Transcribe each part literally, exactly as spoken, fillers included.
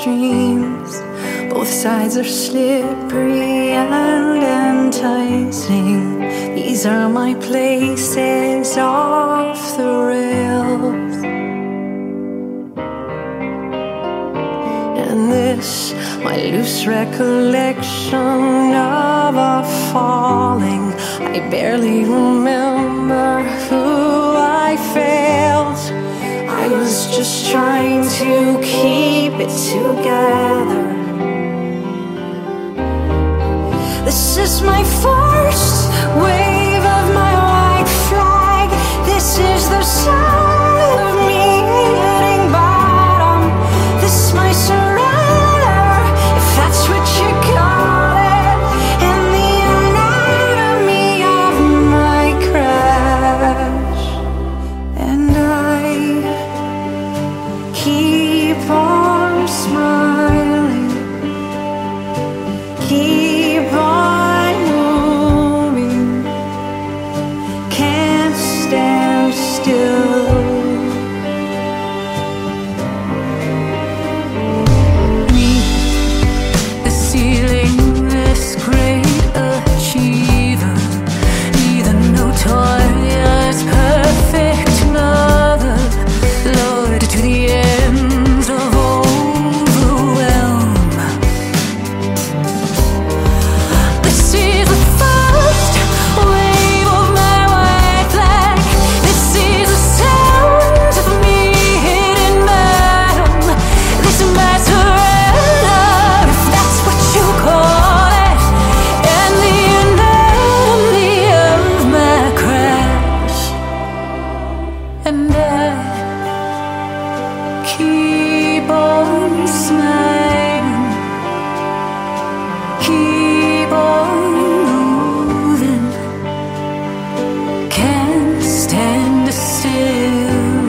streams. Both sides are slippery and enticing. These are my places off the rails. And this, my loose recollection of a falling. I barely remember who I failed. I was just trying to keep it together. This is my first wave of my white flag. This is the sound of me hitting bottom. This is my surrender, if that's what you call it, and the anatomy of my crash. And I keep on smiling, keep on moving, can't stand still. Meet the ceiling, this great achiever, neither notorious perfect mother, Lord to the ends of overwhelm. This is the first wave of my white flag. This is the sound of me hitting bottom. This is my surrender, if that's what you call it, and the anatomy of my crash. And I keep on smiling, keep on moving, can't stand still.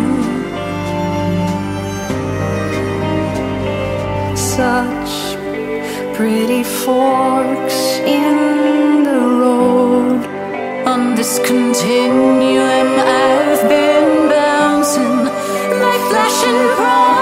Such pretty forks in the road. On this continuum I've been bouncing like flashing promise.